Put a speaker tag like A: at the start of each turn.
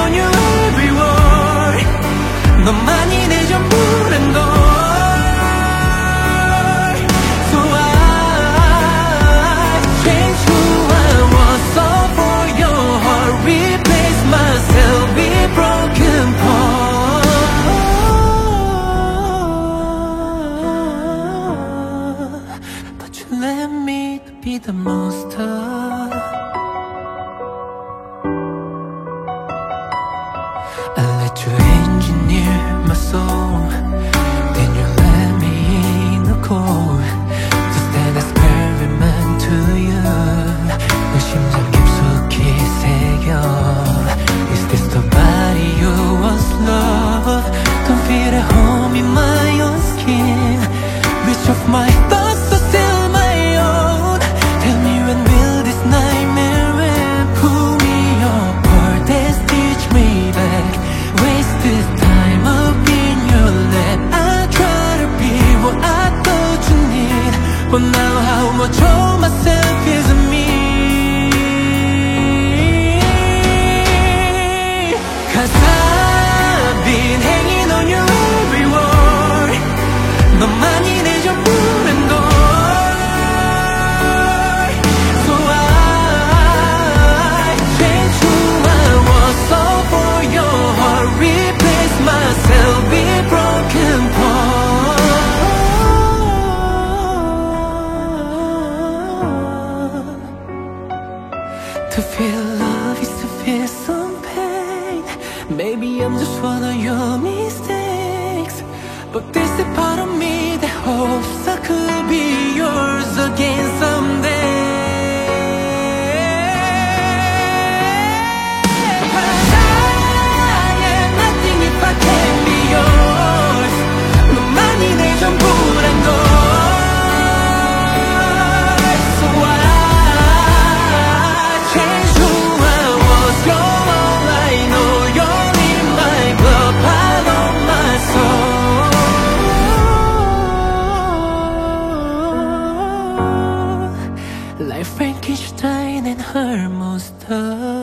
A: on you every word. 너만이 내 전부란 걸. So I change who I was all for your heart. Replace myself with broken parts. But you let me be the monster. I let you engineer my soul. Then you let me in the cold. To stand experiment to you. 내 심장 깊숙이 새겨. Is this the body you once loved? Don't feel at home in my own skin. Which of my thoughts are still my own? Tell me when will this nightmare end? Pull me apart and stitch me back. Waste this time up in your lap. I try to be what I thought you need, but now how much of myself is me? 'Cause I've been hanging on your every word. 너만이 내 전부란 걸. So I change who I was all for your heart. Replace myself with broken parts. To feel love is to feel some pain. Maybe I'm just one of your mistakes, but there's a part of me that hopes I could be yours again someday. 'Cause I am nothing if I can't be yours. 너만이 내 전부란 걸. So I change who I was. You're all I know. You're in my blood, part of my soul. Like Frankenstein and her monster.